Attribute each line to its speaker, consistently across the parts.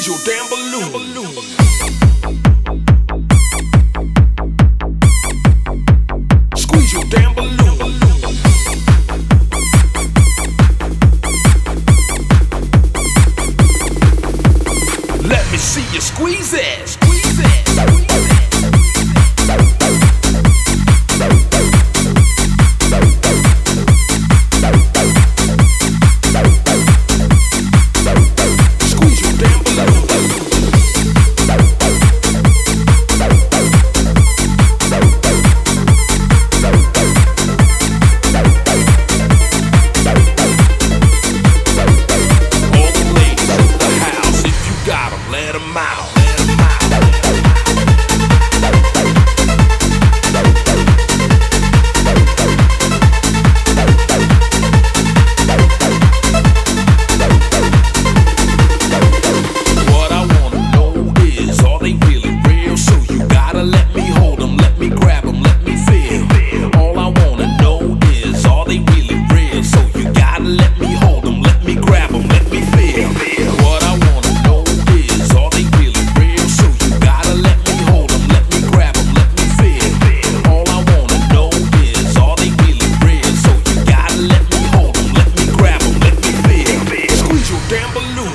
Speaker 1: your damn balloon. Squeeze your damn balloon. Let me see you squeeze it. Squeeze it. Let 'em out. What I wanna know is, are they really real? So you gotta let me hold 'em, let me grab 'em, let me feel. All I wanna know is, are they really real? So you gotta let me hold 'em, let me grab 'em, let me feel. What I wanna know is, are they really real? So you gotta let me hold 'em, let me grab 'em, let me feel. All I wanna know is, are they really real? So you gotta let me hold 'em, let me grab 'em, let me feel. Squeeze your damn balloon.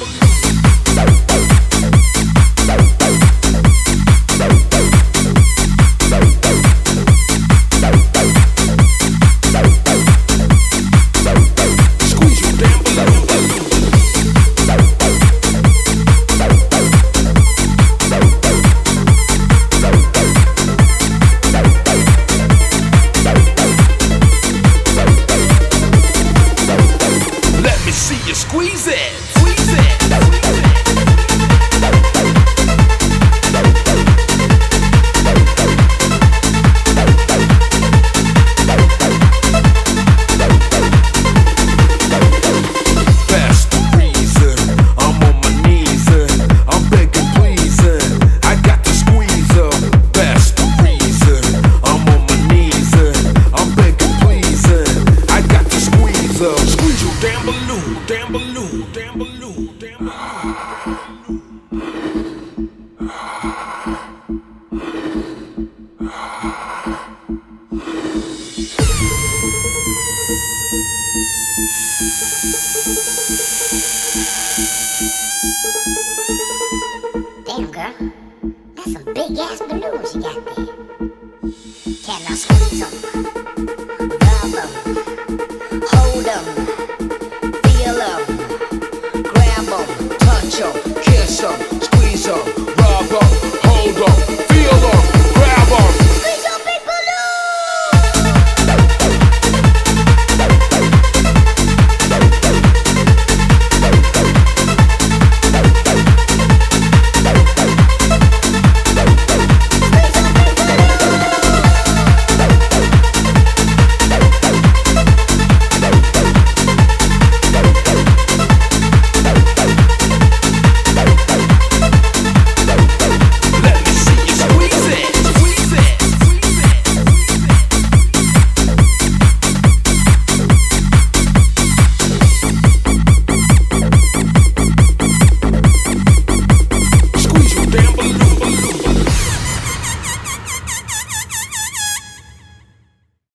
Speaker 1: Let me see you squeeze it. Squeeze it. That's the reason I'm on my knees and I'm begging, pleasing. I got to squeeze her. That's the reason I'm on my knees and I'm begging, pleasing. I got to squeeze her. Squeeze your damn balloon, damn balloon, damn balloon, damn balloon.
Speaker 2: Damn, girl, that's some big ass balloons you got there. Can I squeeze them?